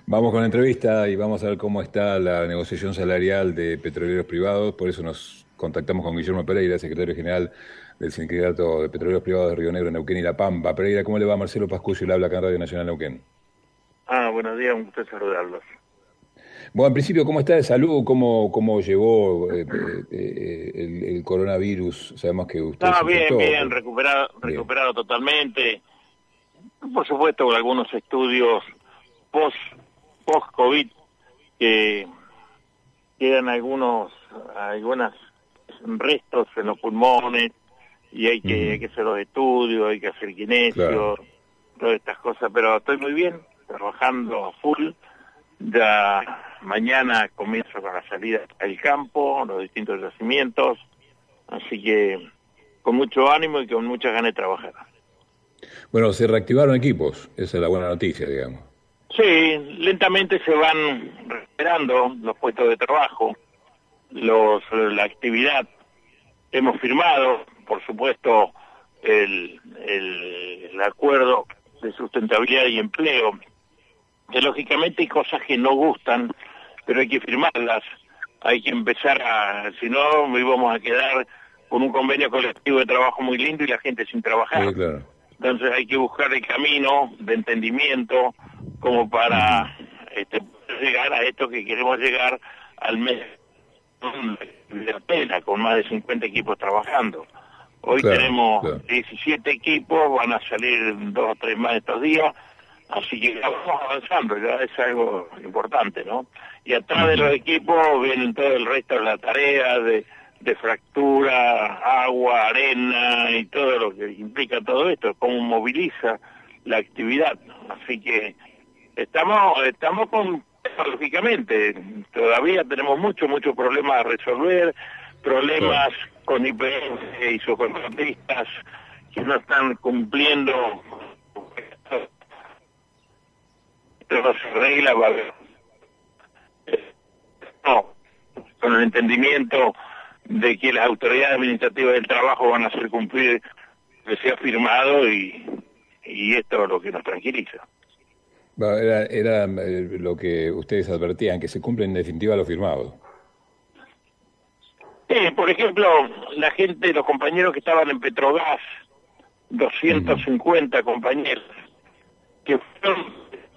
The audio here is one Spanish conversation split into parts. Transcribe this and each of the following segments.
Vamos con la entrevista y vamos a ver cómo está la negociación salarial de petroleros privados. Por eso nos contactamos con Guillermo Pereira, secretario general del Sindicato de Petroleros Privados de Río Negro, Neuquén y La Pampa. Pereira, ¿cómo le va? Marcelo Pascucio le habla acá en Radio Nacional Neuquén. Buenos días, un gusto saludarlos. Bueno, en principio, ¿cómo está de salud? ¿Cómo llevó el coronavirus? Sabemos que usted se Bien, infectó. bien, Pero... Bien. recuperado totalmente. Por supuesto, con algunos estudios post, post-COVID que quedan algunos restos en los pulmones y hay que hacer los estudios, hay que hacer kinesio, Claro. todas estas cosas, pero estoy muy bien, trabajando a full. Ya mañana comienzo con la salida al campo, los distintos yacimientos, así que con mucho ánimo y con muchas ganas de trabajar. Bueno, se reactivaron equipos. Esa es la buena noticia, digamos. Sí, lentamente se van recuperando los puestos de trabajo, la actividad. Hemos firmado, por supuesto, el acuerdo de sustentabilidad y empleo, que lógicamente hay cosas que no gustan, pero hay que firmarlas, hay que empezar si no íbamos a quedar con un convenio colectivo de trabajo muy lindo y la gente sin trabajar. Sí, claro. Entonces hay que buscar el camino de entendimiento como para llegar a esto que queremos llegar al mes de pena, con más de 50 equipos trabajando. Hoy Claro, tenemos claro. 17 equipos, van a salir 2 o 3 más estos días, así que ya vamos avanzando, ya es algo importante, ¿no? Y atrás de los equipos vienen todo el resto de la tarea de fractura, agua, arena y todo lo que implica todo esto, cómo moviliza la actividad. Así que estamos lógicamente, todavía tenemos muchos problemas a resolver, problemas con IPF y subcontratistas que no están cumpliendo. Esto no se arregla, va a haber con el entendimiento de que las autoridades administrativas del trabajo van a hacer cumplir lo que se ha firmado y esto es lo que nos tranquiliza. Era lo que ustedes advertían, que se cumple en definitiva lo firmado. Por ejemplo, la gente, los compañeros que estaban en Petrogas, 250 compañeros, que fueron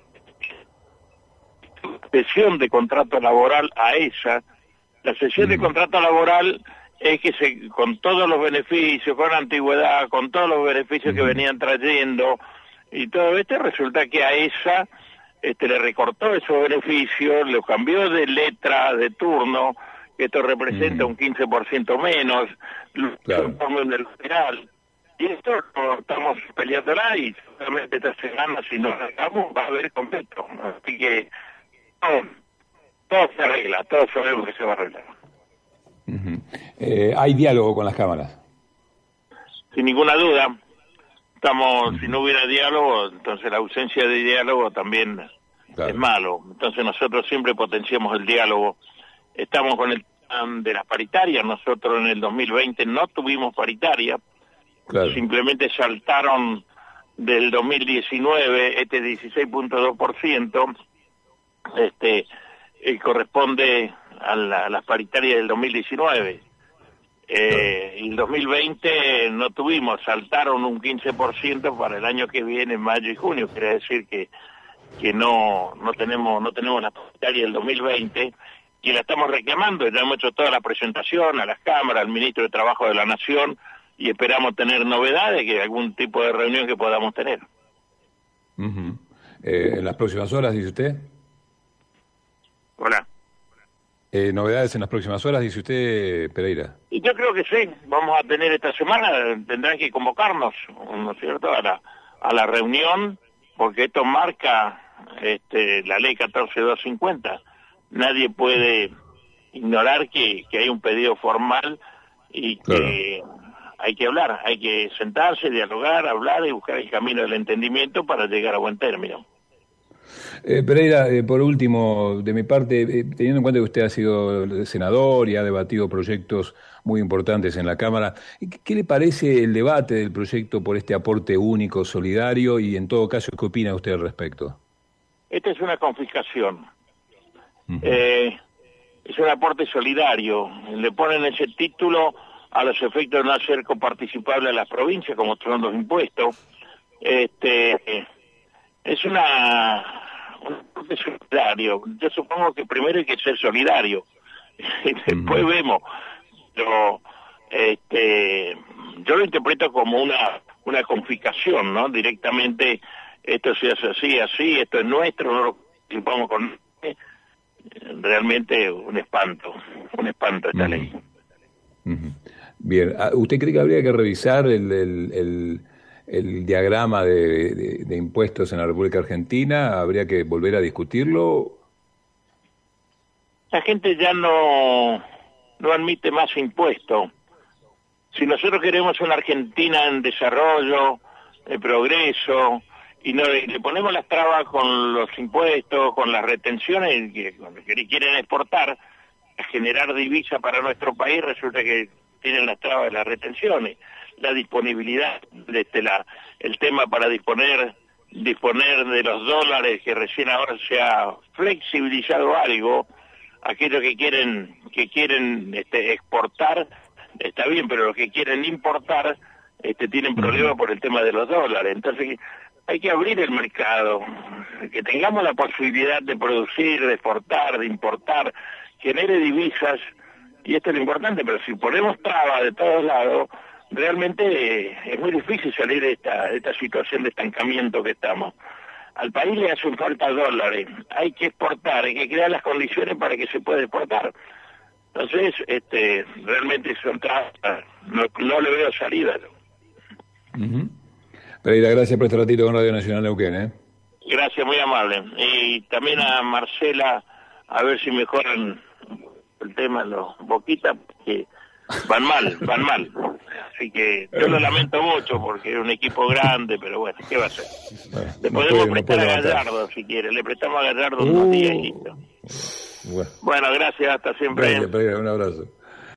sesión de contrato laboral a esa. La sesión de contrato laboral es que con todos los beneficios, con la antigüedad, con todos los beneficios que venían trayendo y todo esto, resulta que a esa le recortó esos beneficios, lo cambió de letra, de turno, que esto representa un 15% menos, Claro. en el general. Y esto no estamos peleándola y solamente esta semana, si nos hagamos, va a haber completo. Así que todo se arregla, todos sabemos que se va a arreglar. Hay diálogo con las cámaras. Sin ninguna duda, si no hubiera diálogo, entonces la ausencia de diálogo también Claro. es malo. Entonces nosotros siempre potenciamos el diálogo. Estamos con el plan de las paritarias. Nosotros en el 2020 no tuvimos paritaria, Claro. simplemente saltaron del 2019 este 16.2%, corresponde a las paritarias del 2019. Y el 2020 no tuvimos, saltaron un 15% para el año que viene, mayo y junio. Quiere decir que no tenemos la paritaria del 2020 y la estamos reclamando. Ya hemos hecho toda la presentación a las cámaras, al ministro de Trabajo de la Nación y esperamos tener novedades, que algún tipo de reunión que podamos tener. En las próximas horas, dice usted. Hola. Novedades en las próximas horas, dice usted, Pereira. Y yo creo que sí, vamos a tener esta semana, tendrán que convocarnos, ¿no es cierto?, a la reunión, porque esto marca la ley 14250. Nadie puede ignorar que hay un pedido formal y que hay que hablar, hay que sentarse, dialogar, hablar y buscar el camino del entendimiento para llegar a buen término. Pereira, por último, de mi parte, teniendo en cuenta que usted ha sido senador y ha debatido proyectos muy importantes en la Cámara, ¿qué le parece el debate del proyecto por este aporte único, solidario, y en todo caso, qué opina usted al respecto? Esta es una confiscación. Ujú. Es un aporte solidario. Le ponen ese título a los efectos de no ser coparticipable a las provincias, como son los impuestos. Es un aporte solidario. Yo supongo que primero hay que ser solidario. Después vemos. Pero, yo lo interpreto como una confiscación, ¿no? Directamente, esto se hace así, esto es nuestro, no lo participamos con... Realmente un espanto esta ley. Ujú. Bien, ¿usted cree que habría que revisar el diagrama de impuestos en la República Argentina? ¿Habría que volver a discutirlo? La gente ya no admite más impuestos. Si nosotros queremos una Argentina en desarrollo, de progreso, y no le ponemos las trabas con los impuestos, con las retenciones que quieren exportar, a generar divisa para nuestro país, resulta que tienen las trabas de las retenciones, la disponibilidad, el tema para disponer de los dólares, que recién ahora se ha flexibilizado algo. Aquellos que quieren exportar está bien, pero los que quieren importar tienen problemas por el tema de los dólares. Entonces hay que abrir el mercado, que tengamos la posibilidad de producir, de exportar, de importar, genere divisas, y esto es lo importante. Pero si ponemos trabas de todos lados, realmente es muy difícil salir de esta situación de estancamiento que estamos. Al país le hacen falta dólares, hay que exportar, hay que crear las condiciones para que se pueda exportar. Entonces, realmente son trabas, no le veo salida. Uh-huh. Pereira, gracias por este ratito con Radio Nacional Neuquén, ¿eh? Gracias, muy amable. Y también a Marcela, a ver si mejoran el tema de los Boquitas, que van mal. Así que yo lo lamento mucho porque es un equipo grande, pero bueno, ¿qué va a hacer? Bueno, le podemos prestar a Gallardo si quiere, le prestamos a Gallardo unos días y listo. Bueno, gracias, hasta siempre. Gracias, Pereira, un abrazo.